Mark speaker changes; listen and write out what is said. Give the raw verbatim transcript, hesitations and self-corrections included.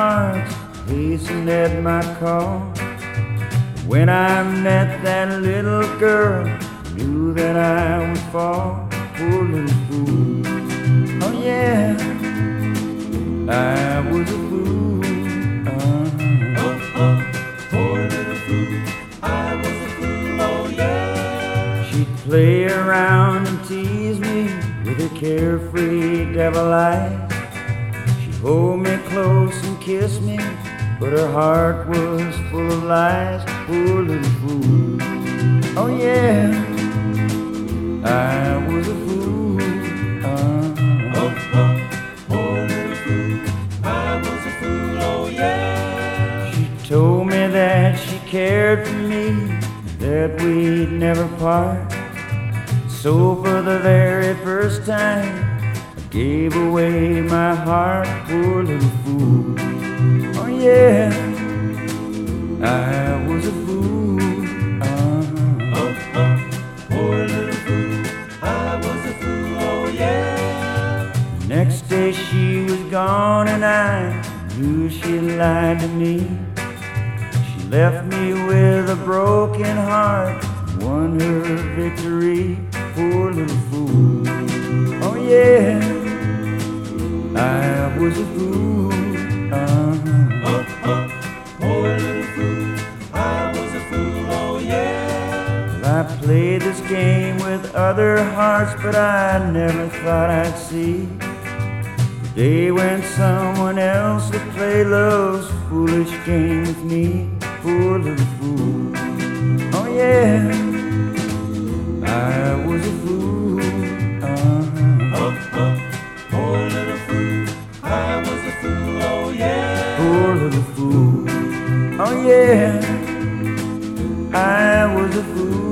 Speaker 1: hearts hastened at my call. When I met that little girl, knew that I would fall. Poor little fool, oh yeah, I was a fool. Uh-huh.
Speaker 2: Oh, oh, poor little fool, I was a fool, oh yeah.
Speaker 1: She'd play around and tease me with her carefree devil eyes. She'd hold me close and kiss me, but her heart was full of lies. Poor little fool, oh yeah, I was a fool. Uh-huh.
Speaker 2: Oh, oh, poor little fool, I was a fool, oh yeah.
Speaker 1: She told me that she cared for me, that we'd never part. So for the very first time, I gave away my heart. Poor little fool, oh yeah, I was a fool. Uh-huh.
Speaker 2: Oh, oh, poor little fool, I was a fool, oh yeah.
Speaker 1: Next day she was gone and I knew she lied to me. She left me with a broken heart, won her victory. Poor little fool, oh yeah, I was a fool. Uh-huh.
Speaker 2: Oh, oh, poor little fool, I was a fool, oh yeah.
Speaker 1: Well, I played this game with other hearts, but I never thought I'd see the day when someone else would play love's foolish game with me. Poor little fool, oh yeah, I was a fool. Uh-huh.
Speaker 2: Oh, oh, poor little fool, I was a fool, oh yeah.
Speaker 1: Poor little fool, oh yeah, I was a fool.